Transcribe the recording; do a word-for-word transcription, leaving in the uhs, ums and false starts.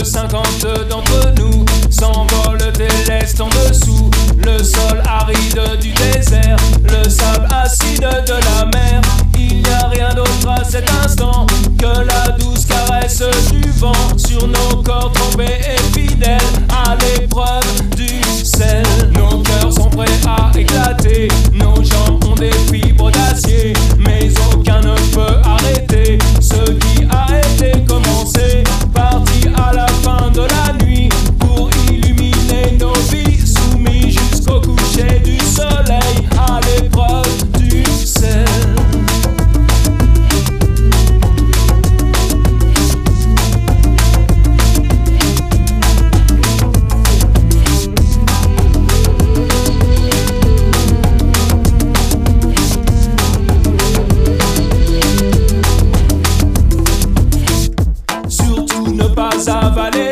que cinquante d'entre nous s'envolent et laissent en dessous le sol aride du désert, le sable acide de la mer. Il n'y a rien d'autre à cet instant que la douce caresse du vent sur nos corps trempés et fidèles à l'épreuve du sel. Nos cœurs sont prêts à éclater, nos jambes ont des fibres d'acier, mais aucun ne peut arrêter ce qui a été commencé. Parti à la fin de la nuit pour illuminer nos vies, soumis jusqu'au coucher du soleil à l'épreuve du sel. Surtout ne pas avaler